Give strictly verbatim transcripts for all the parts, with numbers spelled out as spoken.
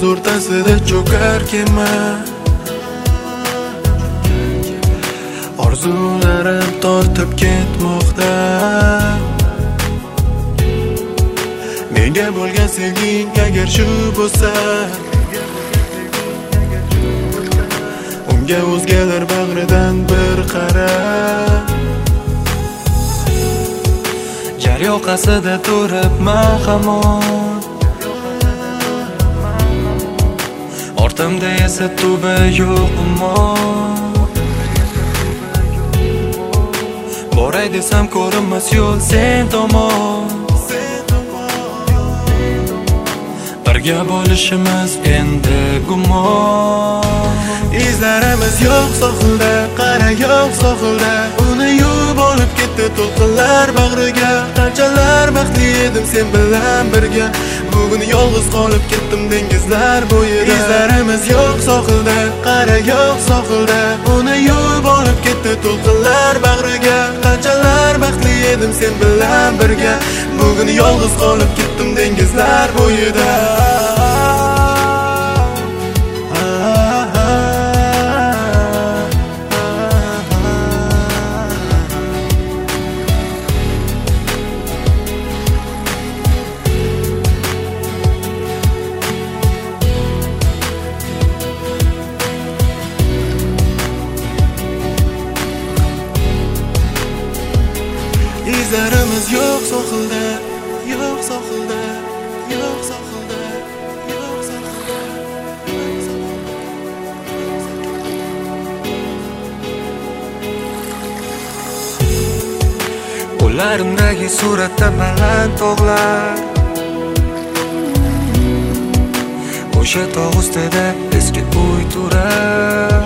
o'rtasida cho'kar kema. Orzularim tortib ketmoqda. Menga bo'lgan sevging agar shu bo'lsa, unga o'zgalar bag'ridan bir qara. Jar yoqasida turibman hamon, ortimda esa tuba yo'q umon. Boray desam ko'rinmas yo'l sen tomon. Birga bo'lishimiz endi gumon. Izlarimiz yo'q sohilda, qara yo'q sohilda. Uni yuvib olib ketdi to'lqinlar bag'riga. Qanchalar baxtli edim sen bilan birga. Bugun yolg'iz qolib ketdim dengizlar bo'yida. Izlarimiz yo'q sohilda, qara yo'q sohilda. Uni yuvib olib ketdi to'lqinlar bag'riga. Qanchalar baxtli edim sen bilan birga. Bugun yolg'iz qolib ketdim dengizlar bo'yida. Izlarimiz yo'q sohilda, yo'q sohilda, yo'q sohilda, yo'q sohilda. Qo'llarimdagi suratda baland tog'lar, o'sha tog' ustida eski uy turar.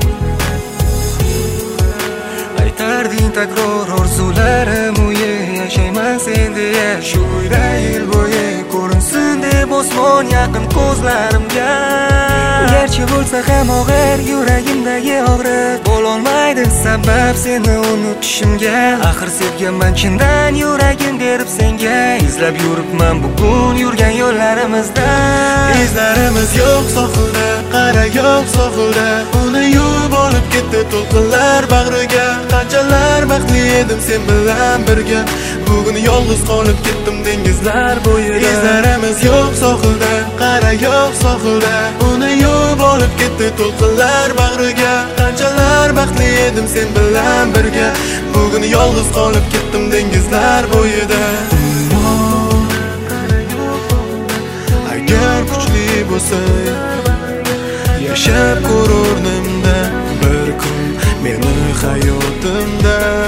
Aytarding takror orzularim uyi, yashayman sen deya shu uyda yil bo'yi. Ko'rinsin deb osmon yaqin ko'zlarimga. Garchi bo'lsa ham og'ir yuragimdagi og'riq, bo'lolmaydi sabab seni unutishimga. Axir sevganman chindan yuragim berib senga. Izlab yuribman bugun yurgan yo'llarimizda. Izlarimiz yo'q sohilda, qara yo'q sohilda. Uni yuvib olib ketdi to'lqinlar bag'riga. Qanchalar baxtli edim sen bilan birga. Bugun yolg'iz qolib ketdim dengizlar bo'yida. Izlarimiz yo'q sohilda, qara yo'q sohilda. Uni yuvib olib ketdi to'lqinlar bag'riga. Qanchalar baxtli edim sen bilan birga. Bugun yolg'iz qolib ketdim dengizlar bo'yida. Agar kuchli bo'lsa, yashab ko'r o'rnimda bir kun meni hayotimda.